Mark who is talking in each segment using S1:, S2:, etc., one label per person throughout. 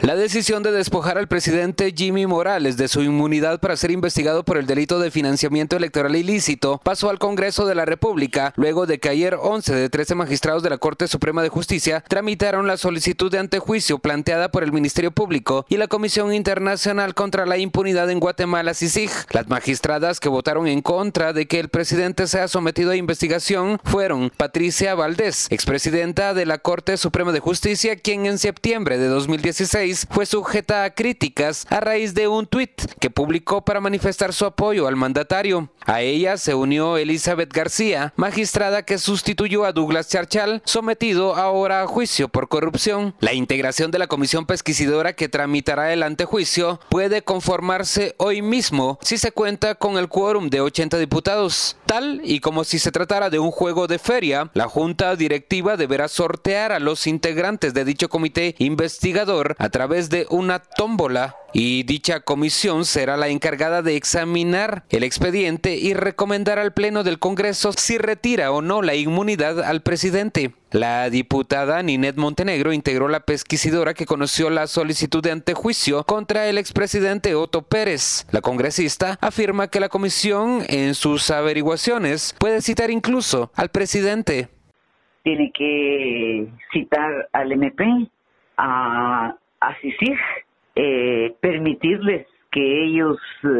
S1: La decisión de despojar al presidente Jimmy Morales de su inmunidad para ser investigado por el delito de financiamiento electoral ilícito pasó al Congreso de la República luego de que ayer 11 de 13 magistrados de la Corte Suprema de Justicia tramitaron la solicitud de antejuicio planteada por el Ministerio Público y la Comisión Internacional contra la Impunidad en Guatemala, CICIG. Las magistradas que votaron en contra de que el presidente sea sometido a investigación fueron Patricia Valdés, expresidenta de la Corte Suprema de Justicia, quien en septiembre de 2016 fue sujeta a críticas a raíz de un tuit que publicó para manifestar su apoyo al mandatario. A ella se unió Elizabeth García, magistrada que sustituyó a Douglas Charchal, sometido ahora a juicio por corrupción. La integración de la comisión pesquisidora que tramitará el antejuicio puede conformarse hoy mismo si se cuenta con el quórum de 80 diputados. Tal y como si se tratara de un juego de feria, la Junta Directiva deberá sortear a los integrantes de dicho comité investigador a través de una tómbola, y dicha comisión será la encargada de examinar el expediente y recomendar al Pleno del Congreso si retira o no la inmunidad al presidente. La diputada Ninette Montenegro integró la pesquisidora que conoció la solicitud de antejuicio contra el expresidente Otto Pérez. La congresista afirma que la comisión, en sus averiguaciones, puede citar incluso al presidente.
S2: Tiene que citar al MP, a CICIG, permitirles que ellos,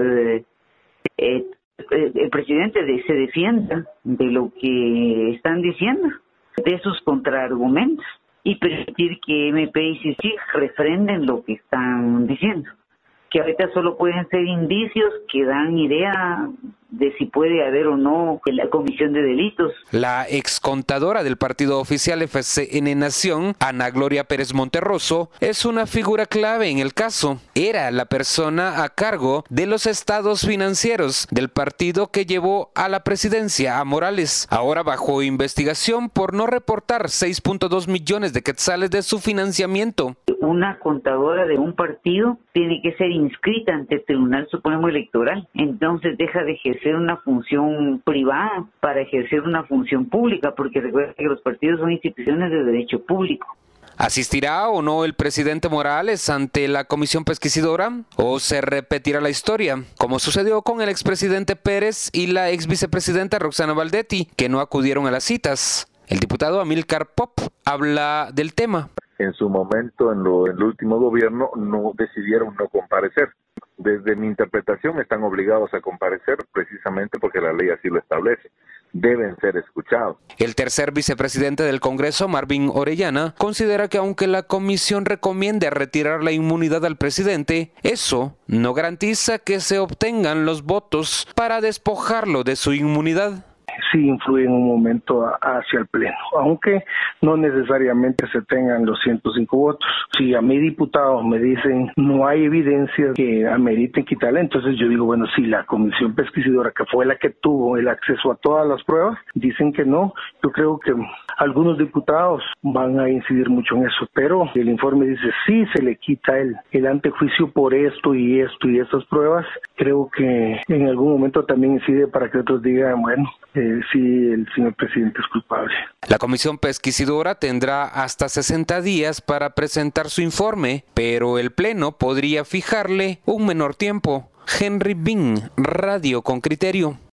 S2: el presidente se defienda de lo que están diciendo, de sus contraargumentos, y permitir que MP y CICIG refrenden lo que están diciendo, que ahorita solo pueden ser indicios que dan idea de si puede haber o no la comisión de delitos.
S1: La excontadora del partido oficial FCN Nación, Ana Gloria Pérez Monterroso, es una figura clave en el caso. Era la persona a cargo de los estados financieros del partido que llevó a la presidencia a Morales, ahora bajo investigación por no reportar 6.2 millones de quetzales de su financiamiento.
S2: Una contadora de un partido tiene que ser inscrita ante el Tribunal Supremo Electoral, entonces deja de ejercer una función privada para ejercer una función pública, porque recuerda que los partidos son instituciones de derecho público.
S1: ¿Asistirá o no el presidente Morales ante la comisión pesquisidora? ¿O se repetirá la historia, como sucedió con el expresidente Pérez y la exvicepresidenta Roxana Valdetti, que no acudieron a las citas? El diputado Amílcar Pop habla del tema.
S3: En su momento, en el último gobierno, no decidieron no comparecer. Desde mi interpretación están obligados a comparecer precisamente porque la ley así lo establece. Deben ser escuchados.
S1: El tercer vicepresidente del Congreso, Marvin Orellana, considera que aunque la comisión recomiende retirar la inmunidad al presidente, eso no garantiza que se obtengan los votos para despojarlo de su inmunidad.
S4: Sí influye en un momento hacia el Pleno, aunque no necesariamente se tengan los 105 votos. Si a mí diputados me dicen no hay evidencia que ameriten quitarle, entonces yo digo, bueno, si la comisión pesquisidora, que fue la que tuvo el acceso a todas las pruebas, dicen que no, yo creo que algunos diputados van a incidir mucho en eso, pero el informe dice sí se le quita el antejuicio por esto y estas pruebas. Creo que en algún momento también incide para que otros digan, bueno, sí, el señor presidente es culpable.
S1: La comisión pesquisidora tendrá hasta 60 días para presentar su informe, pero el Pleno podría fijarle un menor tiempo. Henry Bin, Radio con Criterio.